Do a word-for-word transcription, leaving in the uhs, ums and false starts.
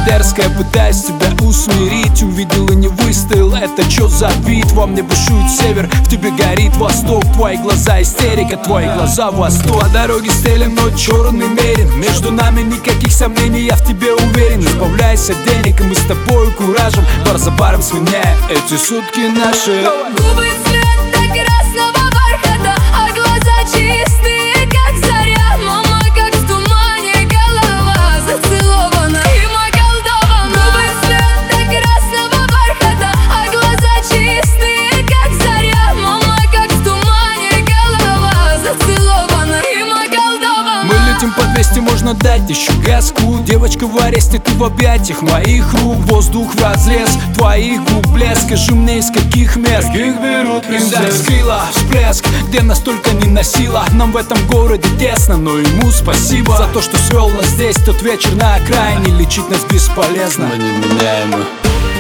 дерзкая, пытаясь тебя усмирить. Увидел и не выстоял, это чё за вид? Во мне бушует север, в тебе горит восток. Твои глаза истерика, твои глаза восторг. По дороге стелем, но черный мерин. Между нами никаких сомнений, я в тебе уверен. Избавляйся от денег, и мы с тобой куражем бар за баром свиняя эти сутки наши. Губы цвета красного бархата, а глаза чистые, как заря. Мама, как в тумане, голова зацелована и околдована. Губы цвета красного бархата, а глаза чистые, как заря. Мама, как в тумане, голова зацелована и околдована. Мы летим по двести, можно дать еще газку. Девочка в аресте, ты в объятиях моих рук. Воздух в разрез твоих губ, блеск. Скажи мне, из каких мест их берут пиздец, скилла, всплеск, где настолько не носила. Нам в этом городе тесно, но ему спасибо за то, что свел нас здесь. Тот вечер на окраине, лечить нас бесполезно. Мы неменяемы.